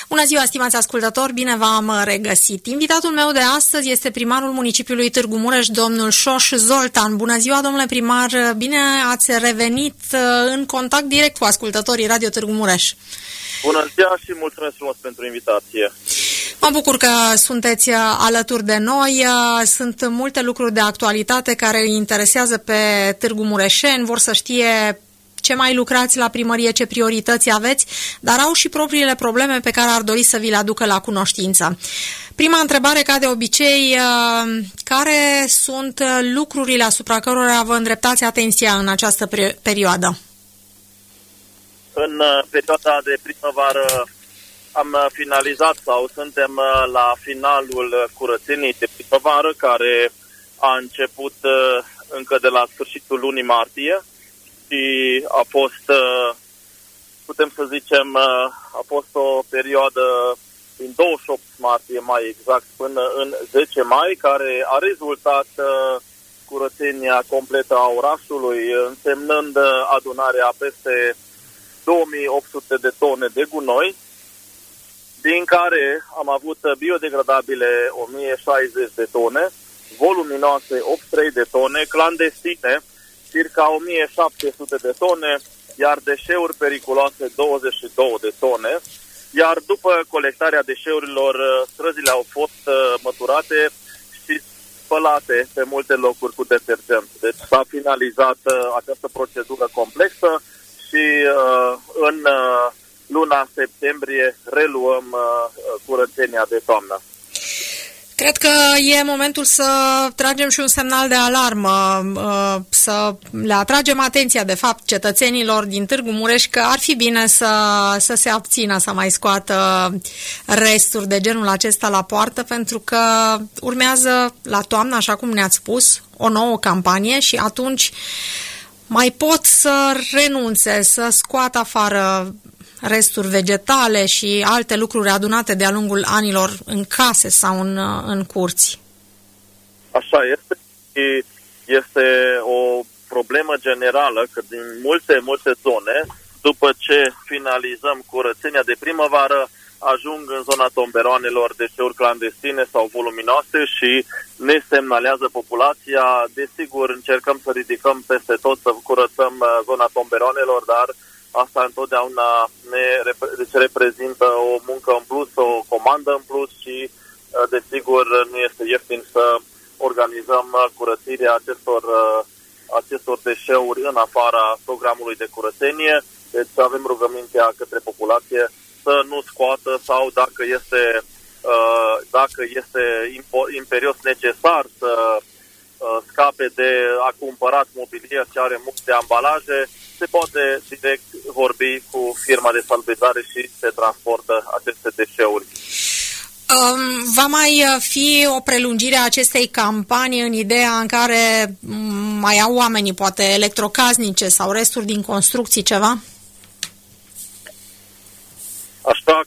Bună ziua, stimați ascultători, bine v-am regăsit. Invitatul meu de astăzi este primarul municipiului Târgu Mureș, domnul Șoș Zoltan. Bună ziua, domnule primar, bine ați revenit în contact direct cu ascultătorii Radio Târgu Mureș. Bună ziua și mulțumesc frumos pentru invitație. Mă bucur că sunteți alături de noi. Sunt multe lucruri de actualitate care îi interesează pe Târgu Mureșeni, vor să știe ce mai lucrați la primărie, ce priorități aveți, dar au și propriile probleme pe care ar dori să vi le aducă la cunoștință. Prima întrebare, ca de obicei, care sunt lucrurile asupra cărora vă îndreptați atenția în această perioadă? În perioada de primăvară am finalizat sau suntem la finalul curățeniei de primăvară, care a început încă de la sfârșitul lunii martie și a fost, putem să zicem, a fost o perioadă din 28 martie mai exact până în 10 mai, care a rezultat curățenia completă a orașului, însemnând adunarea peste 2800 de tone de gunoi, din care am avut biodegradabile 1060 de tone, voluminoase 83 de tone, clandestine circa 1700 de tone, iar deșeuri periculoase 22 de tone. Iar după colectarea deșeurilor, străzile au fost măturate și spălate pe multe locuri cu detergent. Deci s-a finalizat această procedură complexă și în luna septembrie reluăm curățenia de toamnă. Cred că e momentul să tragem și un semnal de alarmă, să le atragem atenția, de fapt, cetățenilor din Târgu Mureș că ar fi bine să se abțină să mai scoată resturi de genul acesta la poartă, pentru că urmează la toamnă, așa cum ne-ați spus, o nouă campanie și atunci mai pot să renunțe, să scoată afară resturi vegetale și alte lucruri adunate de-a lungul anilor în case sau în curți. Așa este. Este o problemă generală că din multe zone, după ce finalizăm curățenia de primăvară, ajung în zona tomberoanelor deșeuri clandestine sau voluminoase și ne semnalează populația. Desigur, încercăm să ridicăm peste tot, să curățăm zona tomberoanelor, dar asta întotdeauna ne reprezintă o muncă în plus, o comandă în plus și, desigur, nu este ieftin să organizăm curățirea acestor deșeuri în afara programului de curățenie. Deci avem rugămintea către populație să nu scoată sau dacă este imperios necesar să scape de a cumpărat mobilier ce are multe ambalaje, se poate direct vorbi cu firma de salvizare și se transportă aceste deșeuri. Va mai fi o prelungire a acestei campanii în ideea în care mai au oamenii poate electrocasnice sau resturi din construcții, ceva? Așa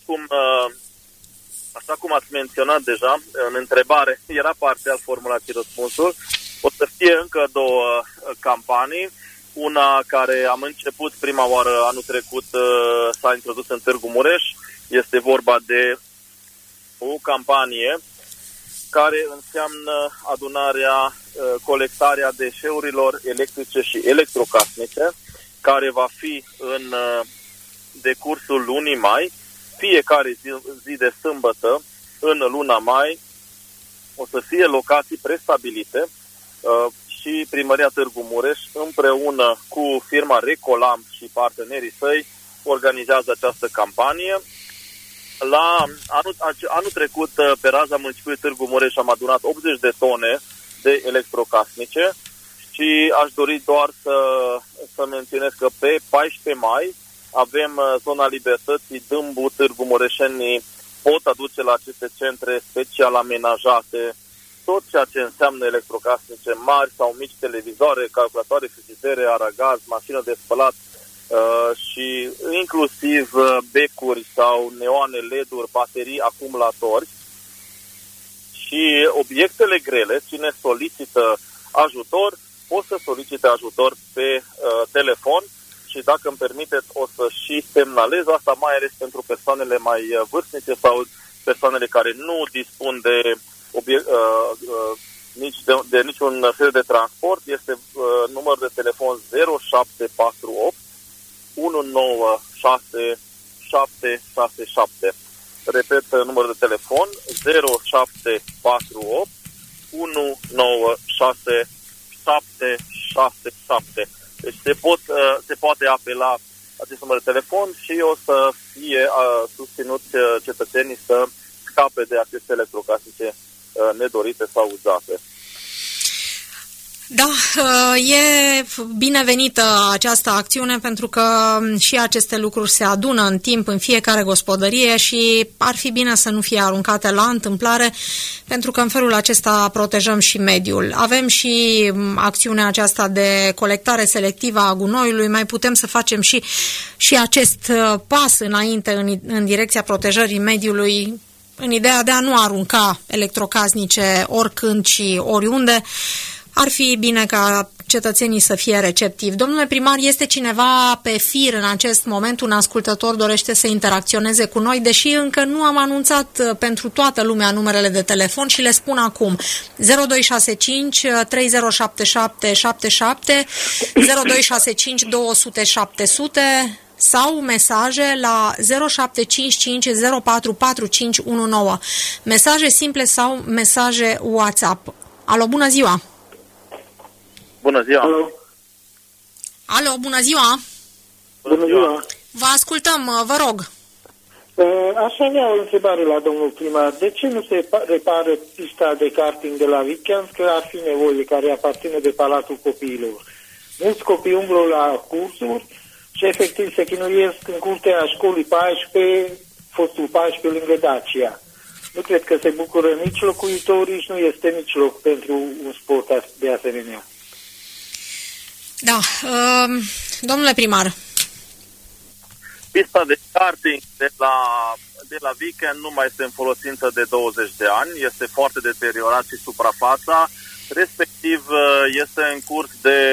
cum ați menționat deja în întrebare, era parțial formulat și răspunsul. O să fie încă două campanii. Una care am început prima oară anul trecut, s-a introdus în Târgu Mureș. Este vorba de o campanie care înseamnă adunarea, colectarea deșeurilor electrice și electrocasnice, care va fi în decursul lunii mai. Fiecare zi de sâmbătă, în luna mai, o să fie locații prestabilite și Primăria Târgu Mureș, împreună cu firma Recolam și partenerii săi, organizează această campanie. Anul trecut, pe raza municipiului Târgu Mureș, am adunat 80 de tone de electrocasnice și aș dori doar să menționez că pe 14 mai avem zona Libertății, Dâmbu, Târgu Mureșenii pot aduce la aceste centre special amenajate tot ceea ce înseamnă electrocasnice mari sau mici, televizoare, calculatoare, frizidere, aragaz, mașină de spălat și inclusiv becuri sau neoane, LED-uri, baterii, acumulatori. Și obiectele grele, cine solicită ajutor, pot să solicite ajutor pe telefon și dacă îmi permiteți o să și semnalez asta, mai ales pentru persoanele mai vârstnice sau persoanele care nu dispun de niciun fel de transport. Este număr de telefon 0748 196 767. Repet numărul de telefon 0748 196 767. Deci se poate apela acest număr de telefon și o să fie susținuți cetățenii să scape de aceste electrocasnice nedorite sau uzate. Da, e binevenită această acțiune pentru că și aceste lucruri se adună în timp în fiecare gospodărie și ar fi bine să nu fie aruncate la întâmplare pentru că în felul acesta protejăm și mediul. Avem și acțiunea aceasta de colectare selectivă a gunoiului, mai putem să facem și acest pas înainte în direcția protejării mediului, în ideea de a nu arunca electrocasnice oricând și oriunde. Ar fi bine ca cetățenii să fie receptivi. Domnule primar, este cineva pe fir în acest moment, un ascultător dorește să interacționeze cu noi, deși încă nu am anunțat pentru toată lumea numerele de telefon și le spun acum. 0265 307777, 0265 200 700 sau mesaje la 0755 044519. Mesaje simple sau mesaje WhatsApp. Alo, bună ziua! Bună ziua! Alo, bună ziua! Bună ziua! Vă ascultăm, vă rog. Aș avea o întrebare la domnul primar. De ce nu se repară pista de karting de la Weekend, că ar fi nevoie, care aparține de Palatul Copiilor? Mulți copii umblă la cursuri și efectiv se chinuiesc în curtea școlii 14, fostul 14 lângă Dacia. Nu cred că se bucură nici locuitorii și nu este nici loc pentru un sport de asemenea. Da, domnule primar. Pista de karting de la Weekend nu mai este în folosință de 20 de ani, este foarte deteriorat și suprafața, respectiv este în curs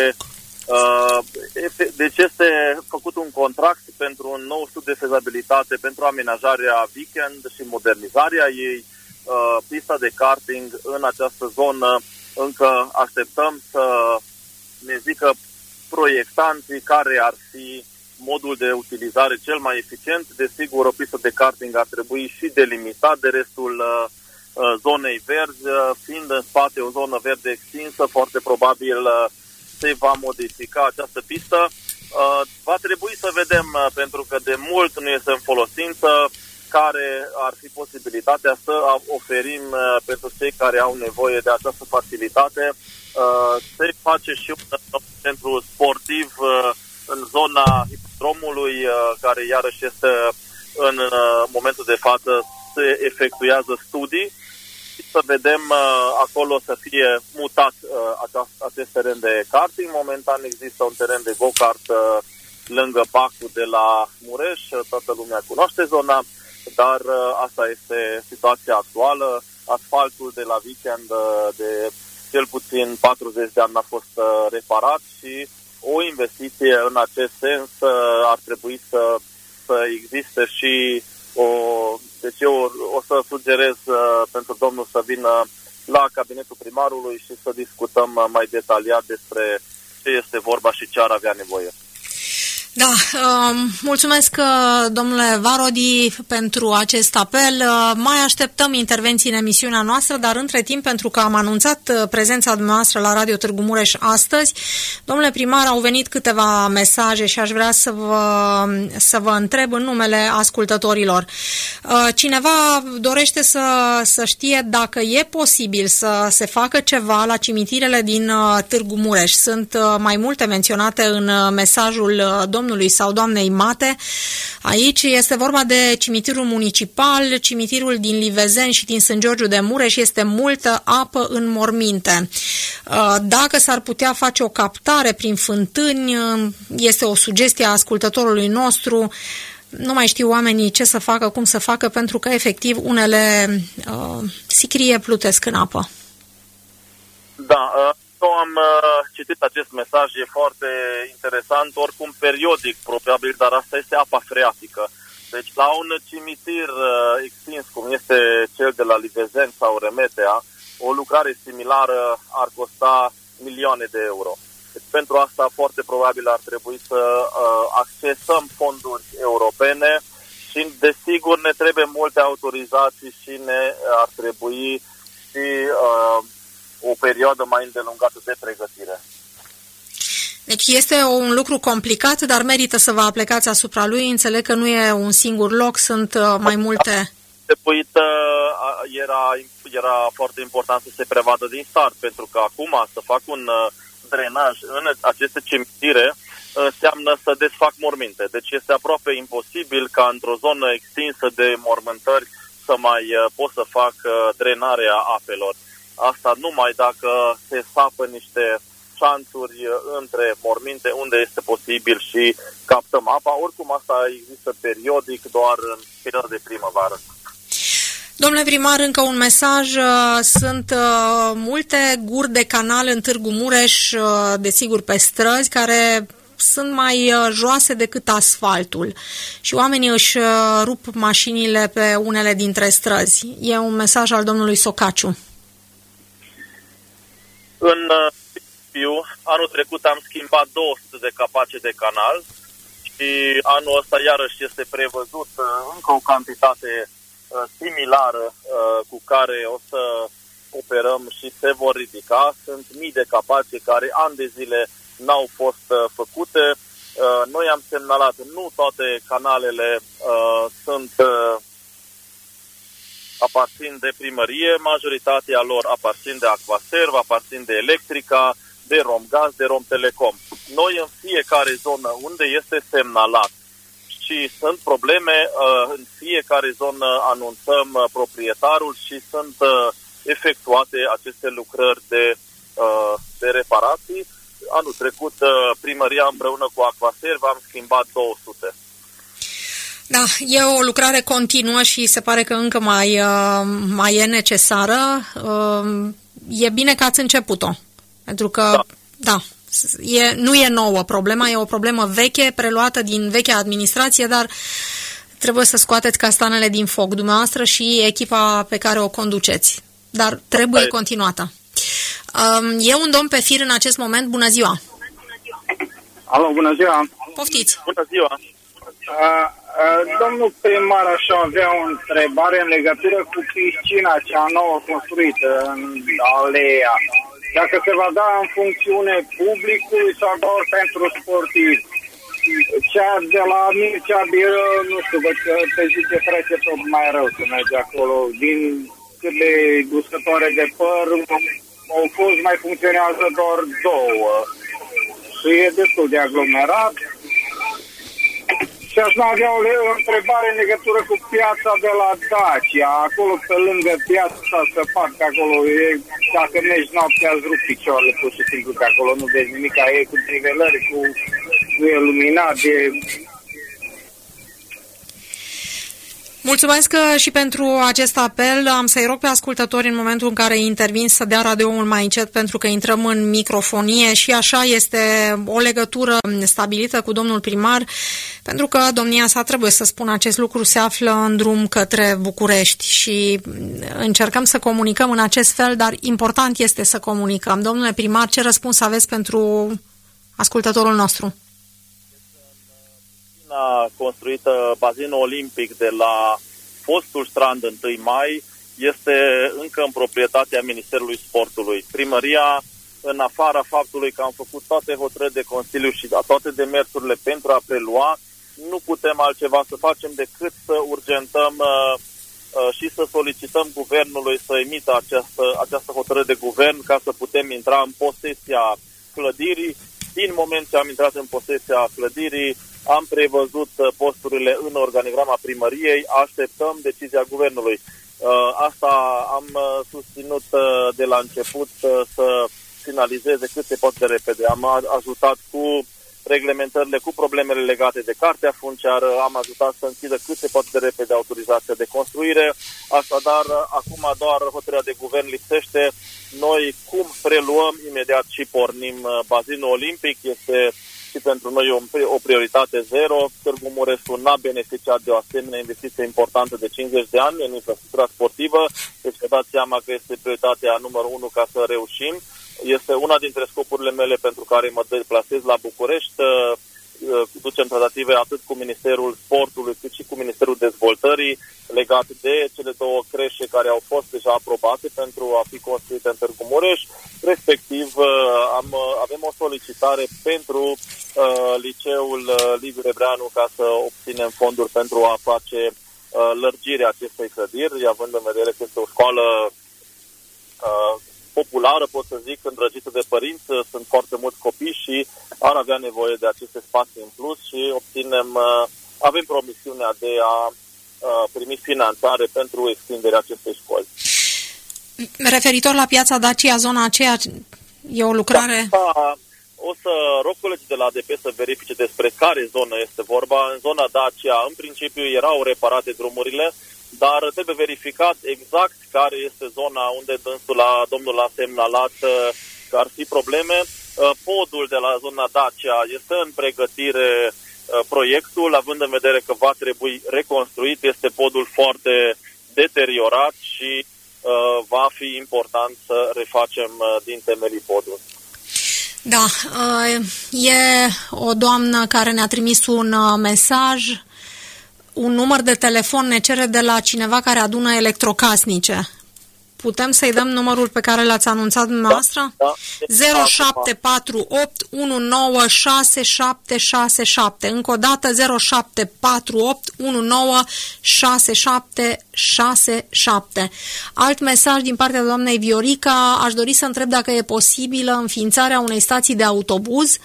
deci este făcut un contract pentru un nou studiu de fezabilitate pentru amenajarea Weekend și modernizarea ei. Pista de karting în această zonă încă așteptăm să ne zică proiectanții care ar fi modul de utilizare cel mai eficient. Desigur, o pistă de karting ar trebui și delimitat de restul zonei verzi, fiind în spate o zonă verde extinsă, foarte probabil se va modifica această pistă. Va trebui să vedem, pentru că de mult nu este în folosință, care ar fi posibilitatea să oferim pentru cei care au nevoie de această facilitate. Se face și un centru sportiv în zona hipodromului, care iarăși este în momentul de față, se efectuează studii și să vedem acolo să fie mutat acest teren de karting. Momentan există un teren de go-kart lângă bacul de la Mureș, toată lumea cunoaște zona, dar asta este situația actuală. Asfaltul de la Weekend de cel puțin 40 de ani a fost reparat și o investiție în acest sens ar trebui să existe și deci eu o să sugerez pentru domnul să vină la cabinetul primarului și să discutăm mai detaliat despre ce este vorba și ce ar avea nevoie. Da, mulțumesc, domnule Varodi, pentru acest apel. Mai așteptăm intervenții în emisiunea noastră, dar între timp, pentru că am anunțat prezența dumneavoastră la Radio Târgu Mureș astăzi, domnule primar, au venit câteva mesaje și aș vrea să vă întreb în numele ascultătorilor. Cineva dorește să știe dacă e posibil să se facă ceva la cimitirele din Târgu Mureș. Sunt mai multe menționate în mesajul domnului sau doamnei Mate. Aici este vorba de cimitirul municipal, cimitirul din Livezen și din Sân Georgiu de Mureș. Este multă apă în morminte. Dacă s-ar putea face o captare prin fântâni, este o sugestie a ascultătorului nostru. Nu mai știu oamenii ce să facă, cum să facă, pentru că efectiv unele sicrie plutesc în apă. Da, nu am citit acest mesaj, e foarte interesant, oricum periodic probabil, dar asta este apa freatică. Deci la un cimitir extins, cum este cel de la Livezeni sau Remetea, o lucrare similară ar costa milioane de euro. Deci pentru asta foarte probabil ar trebui să accesăm fonduri europene și desigur ne trebuie multe autorizații și ne ar trebui și o perioadă mai îndelungată de pregătire. Deci este un lucru complicat, dar merită să vă aplecați asupra lui. Înțeleg că nu e un singur loc, sunt mai multe. Era foarte important să se prevadă din start, pentru că acum să fac un drenaj în aceste cimitire înseamnă să desfac morminte. Deci este aproape imposibil ca într-o zonă extinsă de mormântări să mai pot să fac drenarea apelor. Asta numai dacă se sapă niște șanțuri între morminte unde este posibil și captăm apa. Oricum asta există periodic, doar în perioada de primăvară. Domnule primar, încă un mesaj. Sunt multe guri de canal în Târgu Mureș, desigur pe străzi, care sunt mai joase decât asfaltul și oamenii își rup mașinile pe unele dintre străzi. E un mesaj al domnului Socaciu. În anul trecut am schimbat 200 de capace de canal și anul ăsta iarăși este prevăzut încă o cantitate similară cu care o să operăm și se vor ridica. Sunt mii de capace care ani de zile n-au fost făcute. Noi am semnalat, nu toate canalele aparțin de primărie, majoritatea lor aparțin de Aquaserv, aparțin de Electrica, de Romgaz, de Romtelecom. Noi în fiecare zonă unde este semnalat și sunt probleme, în fiecare zonă anunțăm proprietarul și sunt efectuate aceste lucrări de reparații. Anul trecut primăria împreună cu Aquaserv am schimbat 200. Da, e o lucrare continuă și se pare că încă mai e necesară. E bine că ați început-o, pentru că, da nu e nouă problema, e o problemă veche, preluată din vechea administrație, dar trebuie să scoateți castanele din foc, dumneavoastră și echipa pe care o conduceți. Dar trebuie continuată. E un domn pe fir în acest moment. Bună ziua! Alo, bună ziua! Poftiți! Bună ziua! Domnul primar, aș avea o întrebare în legătură cu piscina cea nouă construită în Alea. Dacă se va da în funcțiune publicului sau doar pentru sportivi. Cea de la Mircea Biră, nu știu, văd că pe zi ce trece tot mai rău să merge acolo. Din cât de uscătoare de păr, au fost, mai funcționează doar 2. Și e destul de aglomerat. Și aș mai avea o întrebare în legătură cu piața de la Dacia. Acolo pe lângă piața să fac acolo, dacă mergi noaptea îți rup picioarele pur și simplu de acolo, nu vezi nimic, e cu trivelări, nu e luminat, Mulțumesc și pentru acest apel. Am să-i rog pe ascultători în momentul în care intervin să dea radioul mai încet, pentru că intrăm în microfonie și așa este o legătură stabilită cu domnul primar, pentru că domnia sa, trebuie să spun acest lucru, se află în drum către București și încercăm să comunicăm în acest fel, dar important este să comunicăm. Domnule primar, ce răspuns aveți pentru ascultătorul nostru? Construită bazinul olimpic de la fostul strand 1 mai este încă în proprietatea Ministerului Sportului. Primăria, în afara faptului că am făcut toate hotărâri de Consiliu și toate demersurile pentru a prelua, nu putem altceva să facem decât să urgentăm și să solicităm guvernului să emită această hotărâre de guvern ca să putem intra în posesia clădirii. Din moment ce am intrat în posesia clădirii, am prevăzut posturile în organigrama primăriei, așteptăm decizia guvernului. Asta am susținut de la început să finalizeze cât se poate de repede. Am ajutat cu reglementările, cu problemele legate de cartea funciară, am ajutat să închidă cât se poate de repede autorizația de construire, Așadar, acum doar hotărârea de guvern lipsește. Noi cum preluăm imediat și pornim bazinul olimpic este și pentru noi o prioritate zero. Târgu Mureșu n-a beneficiat de o asemenea investiție importantă de 50 de ani în infrastructura sportivă, deci vă dați seama că este prioritatea numărul 1 ca să reușim. Este una dintre scopurile mele pentru care mă deplasez la București, ducem tratative atât cu Ministerul Sportului cât și cu Ministerul Dezvoltării legat de cele două creșe care au fost deja aprobate pentru a fi construite în Târgu Mureș. Respectiv avem o solicitare pentru liceul Liviu Rebreanu ca să obținem fonduri pentru a face lărgirea acestei clădiri, având în vedere că este o școală populară, pot să zic, îndrăgită de părinți, sunt foarte mulți copii și ar avea nevoie de aceste spații în plus și avem promisiunea de a primi finanțare pentru extinderea acestei școli. Referitor la piața Dacia, zona aceea e o lucrare... O să rog colegii de la ADP să verifice despre care zonă este vorba. În zona Dacia, în principiu, erau reparate drumurile, dar trebuie verificat exact care este zona unde domnul a semnalat că ar fi probleme. Podul de la zona Dacia este în pregătire proiectul, având în vedere că va trebui reconstruit. Este podul foarte deteriorat și va fi important să refacem din temelii podul. Da, e o doamnă care ne-a trimis un mesaj, un număr de telefon ne cere de la cineva care adună electrocasnice. Putem să-i dăm numărul pe care l-ați anunțat dumneavoastră? Da. 0748 196767. Încă o dată 0748 196767. Alt mesaj din partea doamnei Viorica. Aș dori să întreb dacă e posibilă înființarea unei stații de autobuz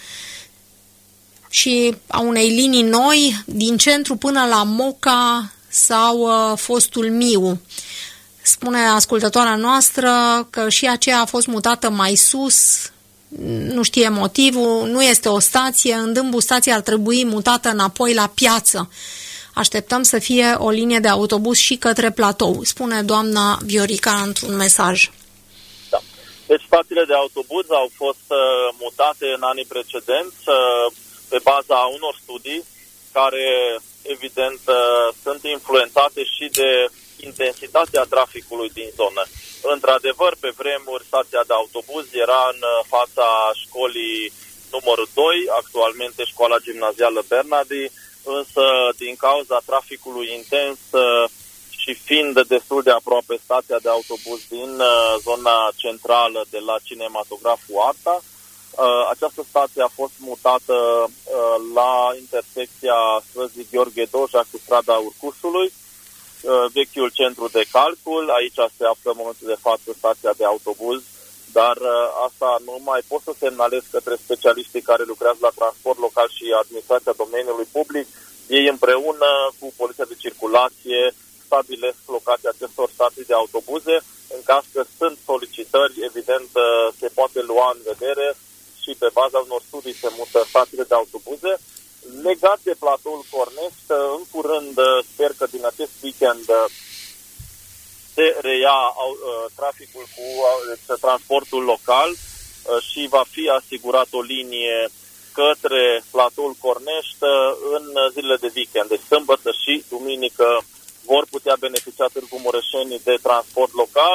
și a unei linii noi din centru până la Moca sau fostul Miu. Spune ascultătoarea noastră că și aceea a fost mutată mai sus, nu știe motivul, nu este o stație, în Dâmbu stația ar trebui mutată înapoi la piață. Așteptăm să fie o linie de autobuz și către platou, spune doamna Viorica într-un mesaj. Da. Deci stațiile de autobuz au fost mutate în anii precedenți pe baza unor studii care evident sunt influențate și de intensitatea traficului din zonă. Într-adevăr, pe vremuri, stația de autobuz era în fața școlii numărul 2, actualmente școala gimnazială Bernardi, însă din cauza traficului intens și fiind destul de aproape stația de autobuz din zona centrală de la cinematograful Arta, această stație a fost mutată la intersecția străzii Gheorghe Doja cu strada Urcusului, vechiul centru de calcul. Aici se află în momentul de față stația de autobuz, dar asta nu mai pot să semnalez către specialiștii care lucrează la transport local și administrația domeniului public. Ei împreună cu Poliția de Circulație stabilesc locația acestor stații de autobuze. În caz că sunt solicitări, evident se poate lua în vedere și pe baza unor studii se mută stațiile de autobuze. Legat de platoul Cornești, în curând, sper că din acest weekend se reia traficul cu transportul local și va fi asigurat o linie către platoul Cornești în zilele de weekend. Deci sâmbătă și duminică vor putea beneficia Târgu Mureșenii de transport local.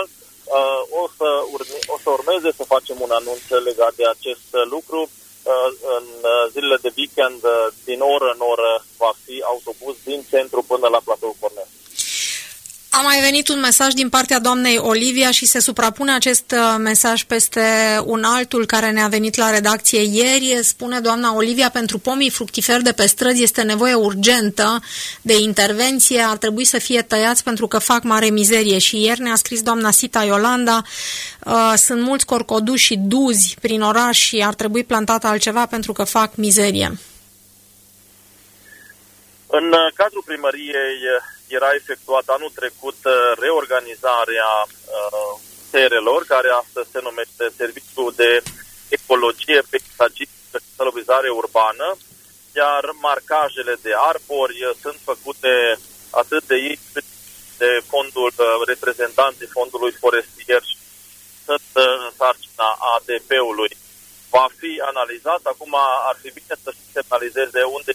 O să urmeze să facem un anunț legat de acest lucru. În zilele de weekend, din oră în oră, va fi autobuz din centru până la platoul Cornești. A mai venit un mesaj din partea doamnei Olivia și se suprapune acest mesaj peste un altul care ne-a venit la redacție ieri. Spune doamna Olivia, pentru pomii fructiferi de pe străzi este nevoie urgentă de intervenție, ar trebui să fie tăiați pentru că fac mare mizerie. Și ieri ne-a scris doamna Sita Iolanda, sunt mulți corcoduși și duzi prin oraș și ar trebui plantat altceva pentru că fac mizerie. În cadrul primăriei era efectuat anul trecut reorganizarea SR-lor, care astăzi se numește Serviciul de Ecologie, Peisagistă și Salubrizare Urbană, iar marcajele de arbori sunt făcute atât de ei de fondul, reprezentanții fondului forestier și sunt în sarcina ADP-ului, va fi analizat. Acum ar fi bine să se analizeze unde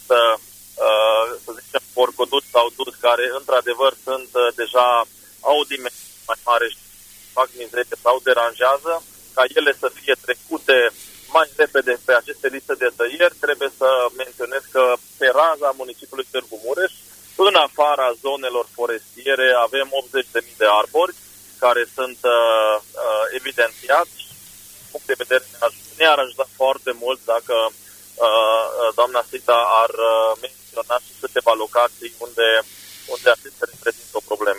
să zicem, porcoduci sau duci care într-adevăr sunt deja, au o dimensiune mai mare și fac mizerie sau deranjează, ca ele să fie trecute mai repede pe aceste liste de tăieri. Trebuie să menționez că pe raza municipiului Târgu Mureș, în afara zonelor forestiere, avem 80.000 de arbori care sunt evidențiați. Din punct de vedere ne-ar ajuta foarte mult dacă doamna Sita ar menționa și câteva locații unde acestea reprezintă o probleme.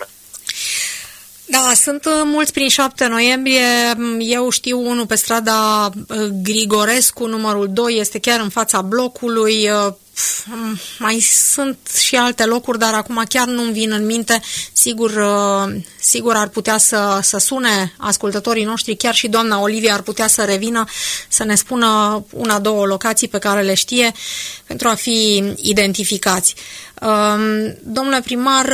Da, sunt mulți prin 7 noiembrie. Eu știu unul pe strada Grigorescu, numărul 2, este chiar în fața blocului. Mai sunt și alte locuri, dar acum chiar nu-mi vin în minte. Sigur ar putea să sune ascultătorii noștri, chiar și doamna Olivia ar putea să revină, să ne spună 1-2 locații pe care le știe pentru a fi identificați. Domnule primar,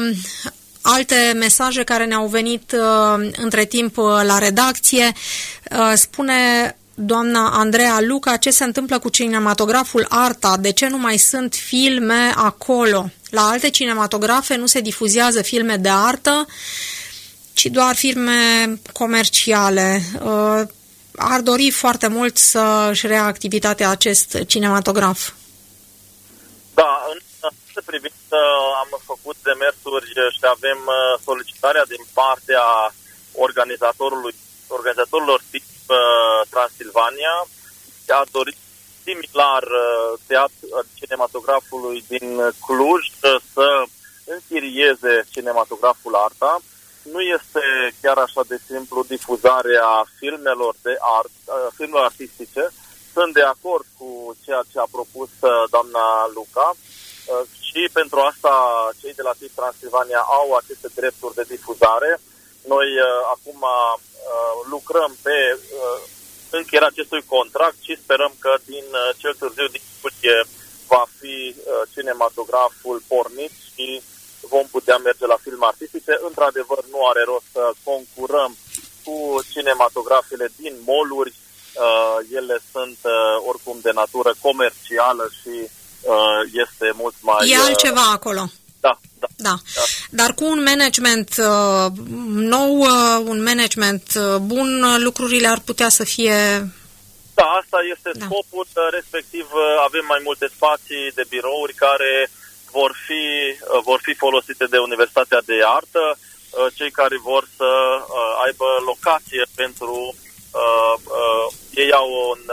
alte mesaje care ne-au venit între timp la redacție. Spune doamna Andreea Luca, ce se întâmplă cu cinematograful Arta? De ce nu mai sunt filme acolo? La alte cinematografe nu se difuzează filme de artă, ci doar filme comerciale. Ar dori foarte mult să-și rea activitatea acest cinematograf. Da, în această privință am făcut demersuri și avem solicitarea din partea organizatorilor tip Transilvania de a dori similar cinematografului din Cluj să închirieze cinematograful Arta. Nu este chiar așa de simplu difuzarea filmelor filmelor artistice. Sunt de acord cu ceea ce a propus doamna Luca și pentru asta cei de la TIP Transilvania au aceste drepturi de difuzare. Noi acum lucrăm pe încheierea acestui contract și sperăm că cel târziu din iulie va fi cinematograful pornit și vom putea merge la filme artistice. Într-adevăr, nu are rost să concurăm cu cinematografele din mall-uri. Ele sunt oricum de natură comercială și este mult mai... E altceva acolo. Da. Dar cu un management nou, un management bun, lucrurile ar putea să fie... Da, asta este scopul, respectiv avem mai multe spații de birouri care vor fi folosite de Universitatea de Artă. Cei care vor să aibă locație pentru... ei au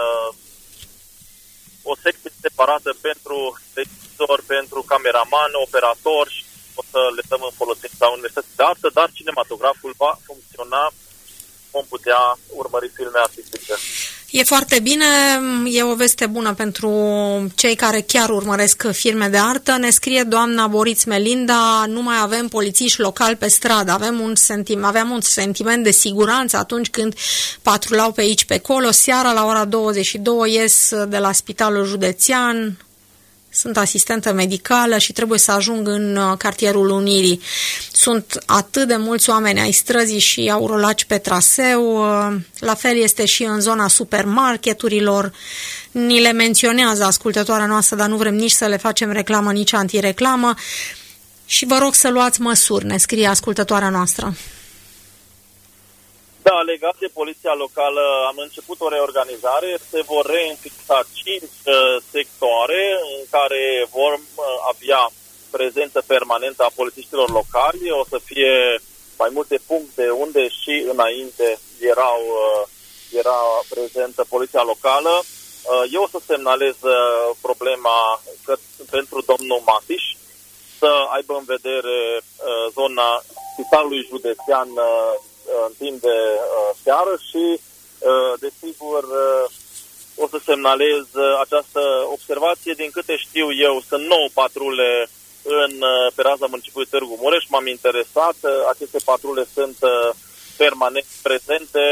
o secție separată pentru regizor, pentru cameraman, operator și o să le dăm în folosință la Universitatea de Artă, dar cinematograful va funcționa, vom putea urmări filme artistice. E foarte bine, e o veste bună pentru cei care chiar urmăresc filme de artă. Ne scrie doamna Boriț Melinda, nu mai avem polițiști locali pe stradă, aveam un sentiment de siguranță atunci când patrulau pe aici, pe acolo. Seara la ora 22 ies de la spitalul județean, sunt asistentă medicală și trebuie să ajung în cartierul Unirii. Sunt atât de mulți oameni ai străzii și au rolaci pe traseu, la fel este și în zona supermarketurilor. Ni le menționează ascultătoarea noastră, dar nu vrem nici să le facem reclamă, nici antireclamă. Și vă rog să luați măsuri, ne scrie ascultătoarea noastră. Da, legat de poliția locală, am început o reorganizare. Se vor reînfixa 5 sectoare în care vor avea prezență permanentă a polițiștilor locali. O să fie mai multe puncte unde și înainte era prezentă poliția locală. Eu o să semnalez problema pentru domnul Matiș să aibă în vedere zona spitalului județean în timp de seară și, desigur, o să semnalez această observație. Din câte știu eu, sunt 9 patrule pe raza municipiului Târgu Mureș. M-am interesat, aceste patrule sunt permanent prezente.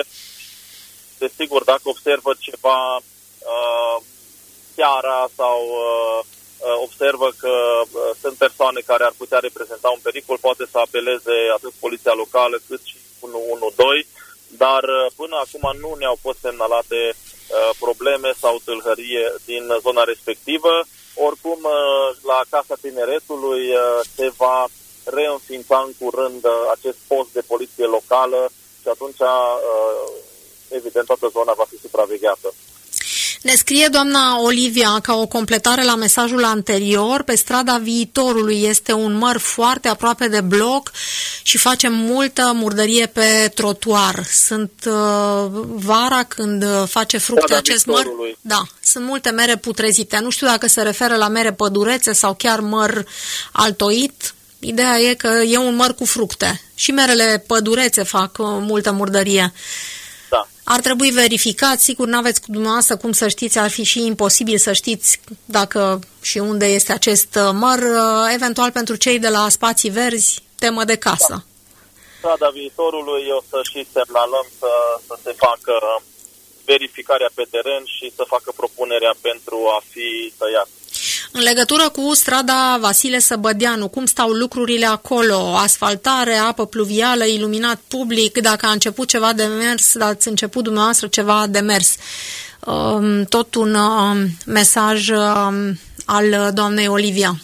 Desigur, dacă observă ceva seara sau observă că sunt persoane care ar putea reprezenta un pericol, poate să apeleze atât poliția locală cât și 112, dar până acum nu ne-au fost semnalate probleme sau tâlhărie din zona respectivă. Oricum, la Casa Tineretului se va reînființa în curând acest post de poliție locală și atunci, evident, toată zona va fi supravegheată. Ne scrie doamna Olivia, ca o completare la mesajul anterior, pe strada Viitorului este un măr foarte aproape de bloc și face multă murdărie pe trotuar. Sunt vara când face fructe acest măr. Da, sunt multe mere putrezite. Nu știu dacă se referă la mere pădurețe sau chiar măr altoit. Ideea e că e un măr cu fructe. Și merele pădurețe fac multă murdărie. Da. Ar trebui verificat, sigur, n-aveți cu dumneavoastră cum să știți, ar fi și imposibil să știți dacă și unde este acest măr, eventual pentru cei de la Spații Verzi, temă de casă. Da. Strada Viitorului o să și semnalăm să se facă verificarea pe teren și să facă propunerea pentru a fi tăiat. În legătură cu strada Vasile Săbădeanu, cum stau lucrurile acolo? Asfaltare, apă pluvială, iluminat public, dacă a început ceva de mers, dacă ați început dumneavoastră ceva de mers. Tot un mesaj al doamnei Olivia.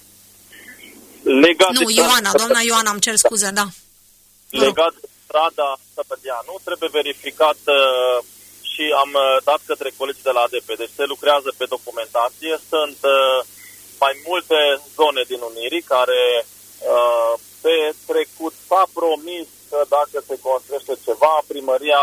Doamna Ioana, îmi cer scuze, da. Legat de strada Săbădeanu, trebuie verificat și am dat către colegii de la ADP. Deci se lucrează pe documentație. Sunt mai multe zone din Unirii care pe trecut s-a promis că dacă se construiește ceva, primăria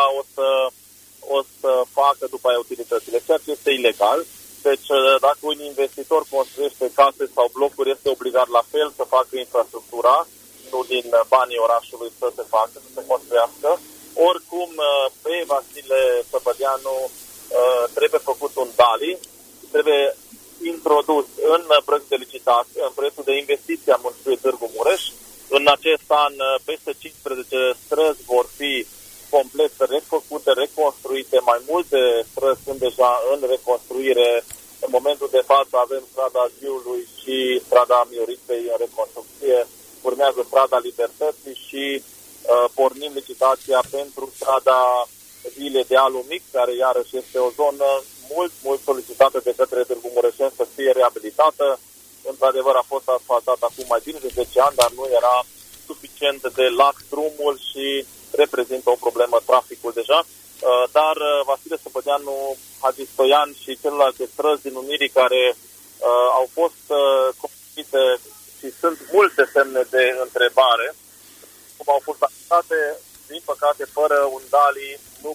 o să facă după aia utilitățile, ceea ce este ilegal. Deci dacă un investitor construiește case sau blocuri, este obligat la fel să facă infrastructura, nu din banii orașului să se facă, să se construiască. Oricum, pe Vasile Săbădeanu trebuie făcut un DALI, trebuie introdus în proiectul de licitație, în proiectul de investiție a municipiului Târgu Mureș. În acest an, peste 15 străzi vor fi complet refăcute, reconstruite. Mai multe străzi sunt deja în reconstruire. În momentul de față avem strada Ziului și strada Mioriței în reconstrucție. Urmează strada Libertății și pornim licitația pentru strada Vile de Alu Mic, care iarăși este o zonă mult solicitată de către Târgu Mureșeni să fie reabilitată. Într-adevăr a fost asfaltat acum mai bine de 10 ani, dar nu era suficient de lat drumul și reprezintă o problemă traficul deja. Dar Vasile Săbădeanu, Hagi Stoian și celelalte străzi din Unirii care au fost construite și sunt multe semne de întrebare, cum au fost afectate, din păcate, fără un DALI, nu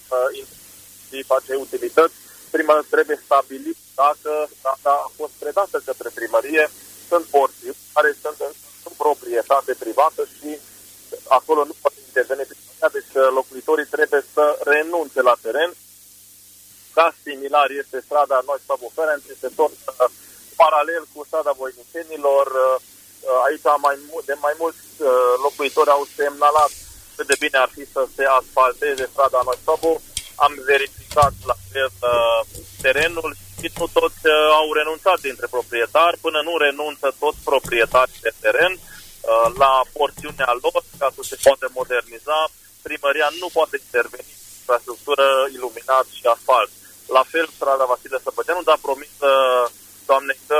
face utilități. Prima trebuie stabilit dacă a fost predată către primărie. Sunt porții care sunt în proprietate privată și acolo nu poate interveni primăria, deci locuitorii trebuie să renunțe la teren. Caz similar este strada Noi-Stabu-Ferenc, este tot paralel cu strada Voinicenilor. Aici de mai mulți locuitori au semnalat cât de bine ar fi să se asfalteze strada Noi-Stabu. Am verificat la fel terenul și nu toți au renunțat dintre proprietari. Până nu renunță toți proprietarii de teren la porțiunea lor ca să se poate moderniza, primăria nu poate interveni în infrastructură, iluminat și asfalt. La fel strada Vasile Săbădeanu, dar promis doamnei că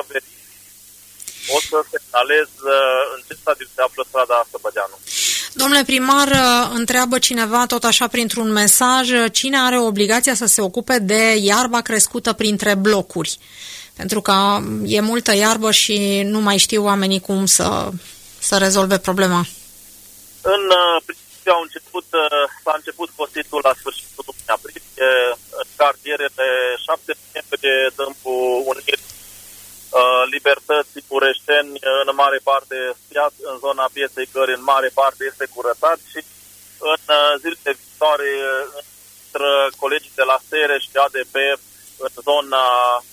o să semnalez în ce stadiu se află strada Săbădeanu. Domnule primar, întreabă cineva tot așa printr-un mesaj, cine are obligația să se ocupe de iarba crescută printre blocuri? Pentru că e multă iarbă și nu mai știu oamenii cum să rezolve problema. În principiu s-a început costitul la sfârșitul lunii aprilie, în cartierele 7 noiembrie, Dâmbu, Unirii, Libertății, Mureșeni, în mare parte spiat, în zona Pieței Cări, în mare parte este curățat și în zilele viitoare între colegii de la SERE și ADP în zona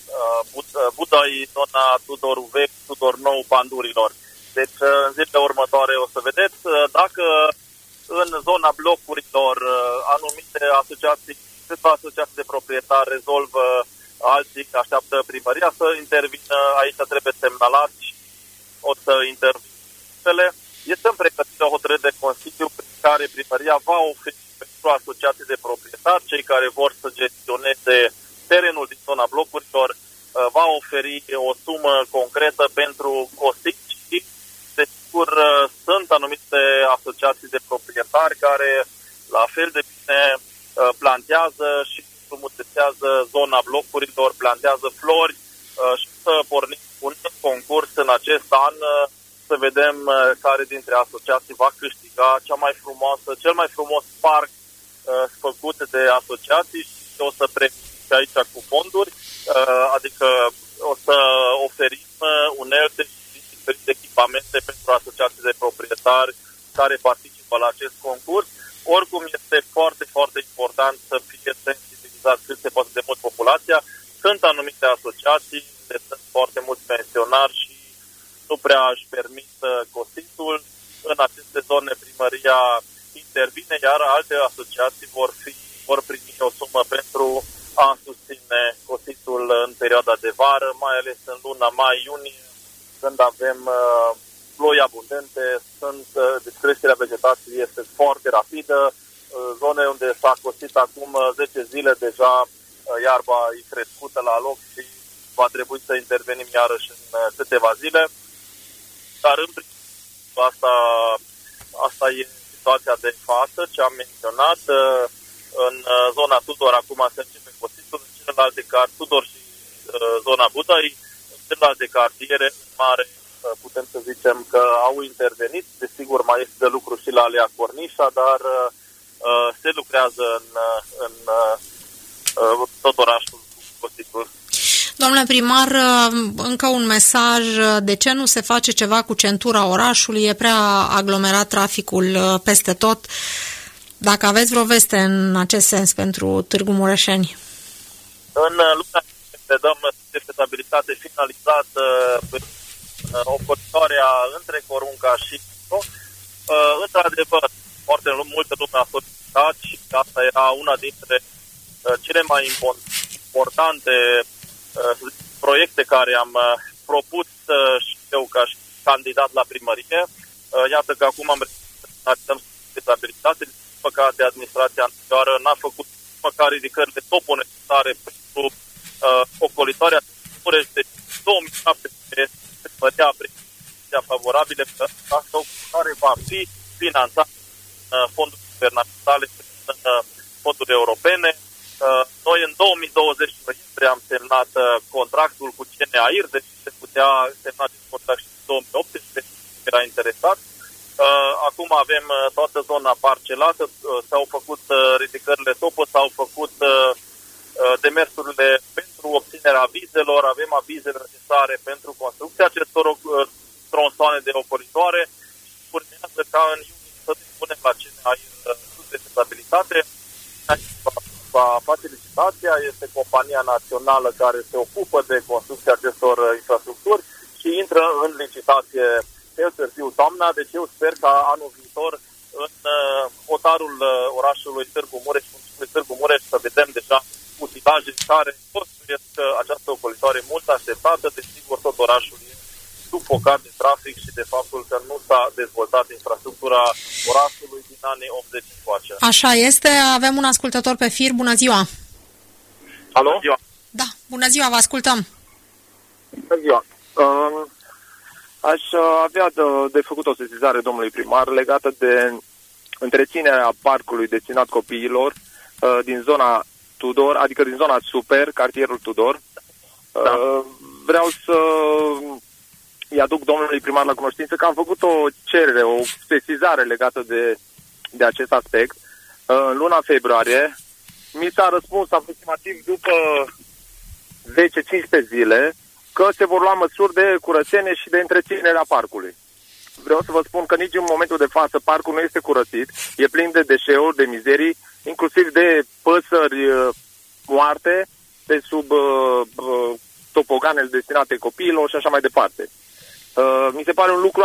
Budăi, zona Tudor Uvechi, Tudor Nou, Pandurilor. Deci în zilele următoare o să vedeți dacă în zona blocurilor anumite asociații de proprietari rezolvă alții așteaptă primăria să intervină, aici trebuie semnalat și o să intervină. Este în pregătire o hotărâre de Consiliu prin care primăria va oferi pentru asociații de proprietari, cei care vor să gestioneze terenul din zona blocurilor, va oferi o sumă concretă pentru costuri și, desigur, sunt anumite asociații de proprietari care, la fel de bine, plantează și frumusețează zona blocurilor, plantează flori și să pornim un concurs în acest an să vedem care dintre asociații va câștiga cel mai frumos parc făcut de asociații și o să primim aici cu fonduri, adică o să oferim unelte și diferite echipamente pentru asociații de proprietari care participă la acest concurs. Oricum este foarte, foarte important să fie sensibilizat cât se poate de mult populația. Sunt anumite asociații, sunt foarte mulți pensionari și nu prea își permit cositul. În aceste zone primăria intervine, iar alte asociații vor primi o sumă pentru a susține cositul în perioada de vară, mai ales în luna mai-iunie, când avem ploi abundente, creșterea vegetației este foarte rapidă, zone unde s-a cosit acum 10 zile deja iarba e crescută la loc și va trebui să intervenim iarăși în câteva zile. Dar în principiu asta e situația de față, ce am menționat. În zona Tudor acum se începe cositul, în celelalte cartiere, Tudor și zona Budai, în celelalte cartiere, în mare, putem să zicem că au intervenit. Desigur, mai este de lucru și la Alea Cornișa, dar se lucrează în tot orașul cu cositul. Domnule primar, încă un mesaj. De ce nu se face ceva cu centura orașului? E prea aglomerat traficul peste tot. Dacă aveți vreo veste în acest sens pentru Târgu Mureșeni. În luna de dăm de fezabilitate finalizată pe ocolitoarea între Corunca și într-adevăr, foarte multă lume a solicitat și asta era una dintre cele mai importante proiecte care am propus și eu ca și candidat la primărie. Iată că acum am realizat fezabilitate. Din păcate, administrația anterioară n-a făcut măcar ridicările topo necesare pentru ocolitoarea Mureș de 2017 primăria primăria favorabile că această ocolitoare va fi finanțată fonduri guvernamentale, fonduri europene. Noi în 2020 am semnat contractul cu CNAIR, deci se putea semna acest contract și în 2018, era interesat. Acum avem toată zona parcelată, s-au făcut ridicările topă, s-au făcut demersurile pentru obținerea vizelor, avem avizele necesare pentru construcția acestor tronsoane de ocolitoare și urmează ca în iunie să dispunem la CNAIR de fezabilitate. Va face licitația, este compania națională care se ocupă de construcția acestor infrastructuri și intră în licitație cel târziu toamna, deci eu sper ca anul viitor în hotarul orașului Târgu Mureș să vedem deja utilaje care construiesc această ocolitoare mult așteptată, desigur tot orașul e sufocat de trafic și de faptul că nu s-a dezvoltat infrastructura orașului din anii 80 încoace. Așa este, avem un ascultător pe fir, bună ziua! Alo? Bună ziua! Da, bună ziua, vă ascultăm! Bună ziua! Aș avea de făcut o sesizare domnului primar legată de întreținerea parcului destinat copiilor din zona Tudor, adică din zona Super, cartierul Tudor. Da. Vreau să îi aduc domnului primar la cunoștință că am făcut o cerere, o sesizare legată de acest aspect. În luna februarie mi s-a răspuns aproximativ după 10-15 zile că se vor lua măsuri de curățenie și de întreținere a parcului. Vreau să vă spun că nici în momentul de față parcul nu este curățit, e plin de deșeuri, de mizerii, inclusiv de păsări moarte pe sub topoganele destinate copiilor și așa mai departe. Mi se pare un lucru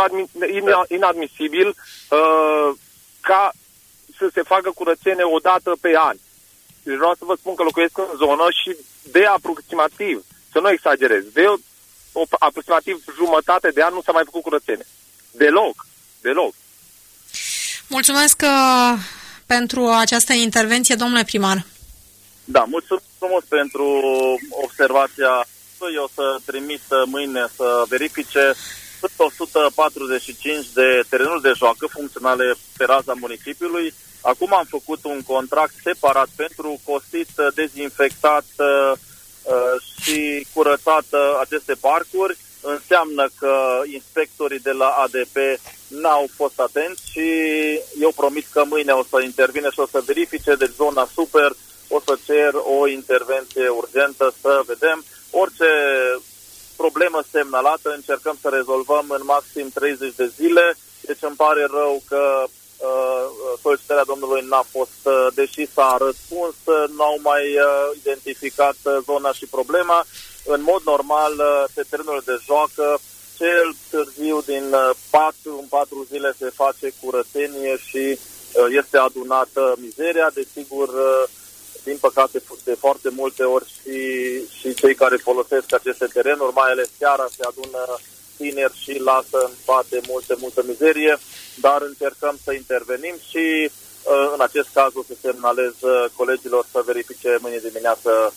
inadmisibil ca să se facă curățenie o dată pe an. vreau să vă spun că locuiesc în zonă și de aproximativ, să nu exagerez, de aproximativ jumătate de an nu s-a mai făcut curățenie. Deloc. Mulțumesc pentru această intervenție, domnule primar. Da, mulțumesc frumos pentru observația. Eu să trimit mâine să verifice 145 de terenuri de joacă funcționale pe raza municipiului. Acum am făcut un contract separat pentru costit, dezinfectat și curățat aceste parcuri. Înseamnă că inspectorii de la ADP n-au fost atenți și eu promit că mâine o să intervine și o să verifice. Deci zona super, o să cer o intervenție urgentă să vedem. Orice problemă semnalată încercăm să rezolvăm în maxim 30 de zile. Deci îmi pare rău că solicitarea domnului n-a fost, deși s-a răspuns, n-au mai identificat zona și problema. În mod normal, pe terenurile de joacă, cel târziu din 4 zile se face curățenie și este adunată mizeria. Desigur, din păcate, de foarte multe ori și cei care folosesc aceste terenuri, mai ales seara, se adună tineri și lasă în spate multă mizerie, dar încercăm să intervenim și în acest caz o să semnalez colegilor să verifice mâine dimineață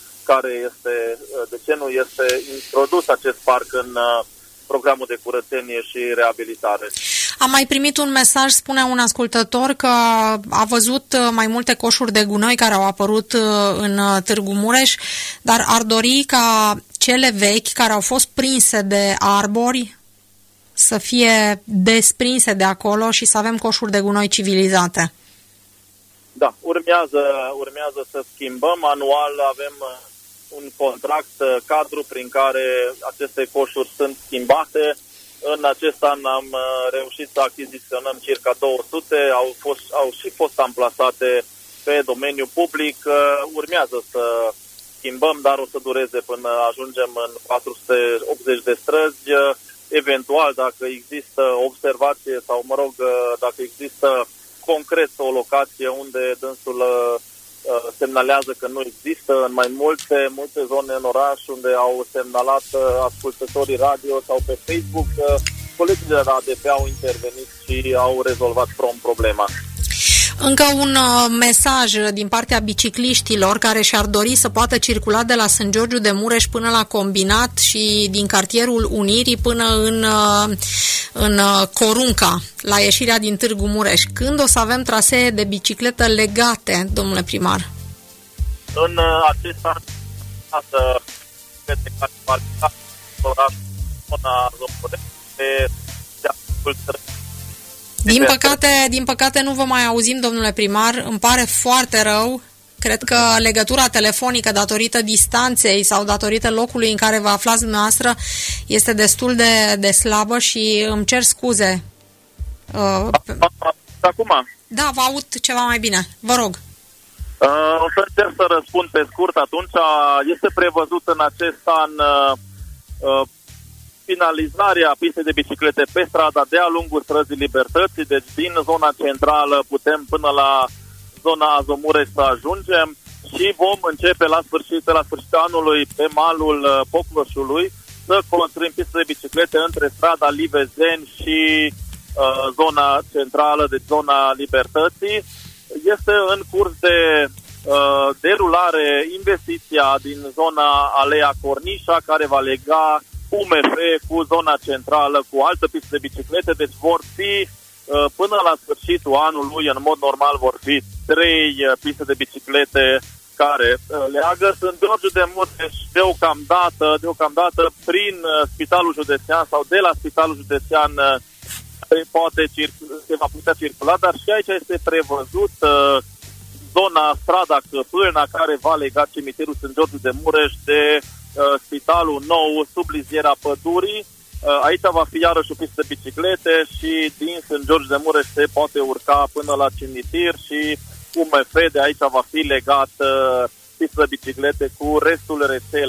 de ce nu este introdus acest parc în programul de curățenie și reabilitare. Am mai primit un mesaj, spune un ascultător, că a văzut mai multe coșuri de gunoi care au apărut în Târgu Mureș, dar ar dori ca cele vechi care au fost prinse de arbori să fie desprinse de acolo și să avem coșuri de gunoi civilizate. Da, urmează să schimbăm. Anual avem un contract cadru prin care aceste coșuri sunt schimbate. În acest an am reușit să achiziționăm circa 200, au și fost amplasate pe domeniul public. Urmează să schimbăm, dar o să dureze până ajungem în 480 de străzi. Eventual, dacă există observație sau, dacă există concret o locație unde dânsul semnalează că nu există, în mai multe zone în oraș unde au semnalat ascultătorii radio sau pe Facebook, colegii de la ADP au intervenit și au rezolvat prompt problema. Încă un mesaj din partea bicicliștilor care și-ar dori să poată circula de la Sfânt Georgiu de Mureș până la Combinat și din cartierul Unirii până în Corunca, la ieșirea din Târgu Mureș. Când o să avem trasee de bicicletă legate, domnule primar? În acest an, Din păcate nu vă mai auzim, domnule primar, îmi pare foarte rău. Cred că legătura telefonică, datorită distanței sau datorită locului în care vă aflați dumneavoastră, este destul de slabă și îmi cer scuze. Acum? Da, vă aud ceva mai bine. Vă rog. O să încerc să răspund pe scurt atunci. Este prevăzut în acest an finalizarea pistei de biciclete pe strada de-a lungul străzii Libertății, deci din zona centrală putem până la zona Azomureș să ajungem și vom începe la sfârșitul anului pe malul Pocloșului să construim piste de biciclete între strada Livezeni și zona centrală, deci zona Libertății. Este în curs de derulare investiția din zona Alea Cornișa, care va lega UMF cu zona centrală, cu altă pistă de biciclete, deci vor fi până la sfârșitul anului, în mod normal, vor fi 3 piste de biciclete care leagă Sfânt Georgiu de Mureș deocamdată prin Spitalul Județean sau de la Spitalul Județean se va putea circula, dar și aici este prevăzut zona strada Căpâlna, care va lega cimitirul Sfânt Georgiu de Mureș de Spitalul Nou sub liziera Pădurii. Aici va fi iarăși o pistă de biciclete și din Sfânt Georgiu de Mureș se poate urca până la cimitir și UMF de aici va fi legat pistă de biciclete cu restul rețelei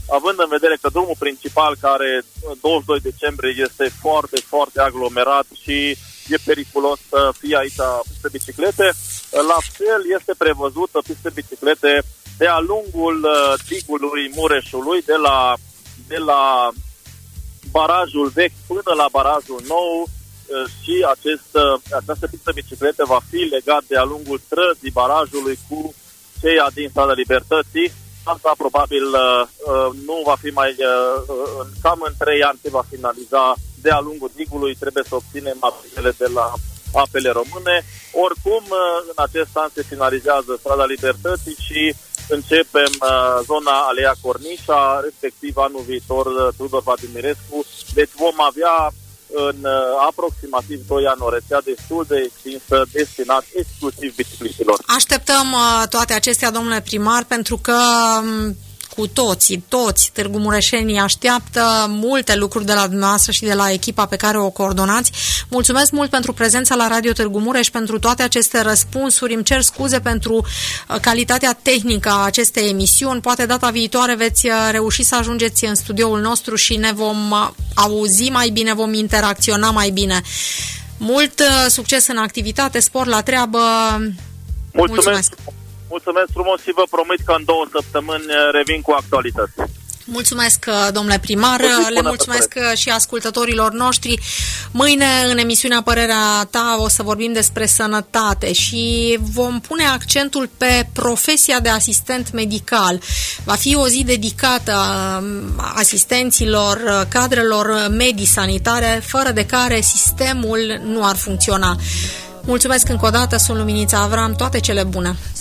având în vedere că drumul principal, care 22 decembrie, este foarte, foarte aglomerat și e periculos să fie aici piste biciclete, la fel este prevăzută piste biciclete de-a lungul digului Mureșului, de la barajul vechi până la barajul nou, și această pistă biciclete va fi legat de-a lungul străzii barajului cu ceea din Strada Libertății. Asta probabil nu va fi mai... cam în 3 ani se va finaliza de-a lungul digului, trebuie să obținem apele de la Apele Române. Oricum, în acest an se finalizează Strada Libertății și începem zona Alea Cornișa, respectiv anul viitor Tudor Vladimirescu. Deci vom avea în aproximativ 2 ani o rețea destul de extinsă, destinat exclusiv bicicliștilor. Așteptăm toate acestea, domnule primar, pentru că cu toți Târgu Mureșenii așteaptă multe lucruri de la dumneavoastră și de la echipa pe care o coordonați. Mulțumesc mult pentru prezența la Radio Târgu Mureș, pentru toate aceste răspunsuri. Îmi cer scuze pentru calitatea tehnică a acestei emisiuni. Poate data viitoare veți reuși să ajungeți în studioul nostru și ne vom auzi mai bine, vom interacționa mai bine. Mult succes în activitate, spor la treabă. Mulțumesc! Mulțumesc frumos și vă promit că în 2 săptămâni revin cu actualități. Mulțumesc, domnule primar, le mulțumesc și ascultătorilor noștri. Mâine, în emisiunea Părerea ta, o să vorbim despre sănătate și vom pune accentul pe profesia de asistent medical. Va fi o zi dedicată asistenților, cadrelor medii sanitare, fără de care sistemul nu ar funcționa. Mulțumesc încă o dată, sunt Luminița Avram, toate cele bune!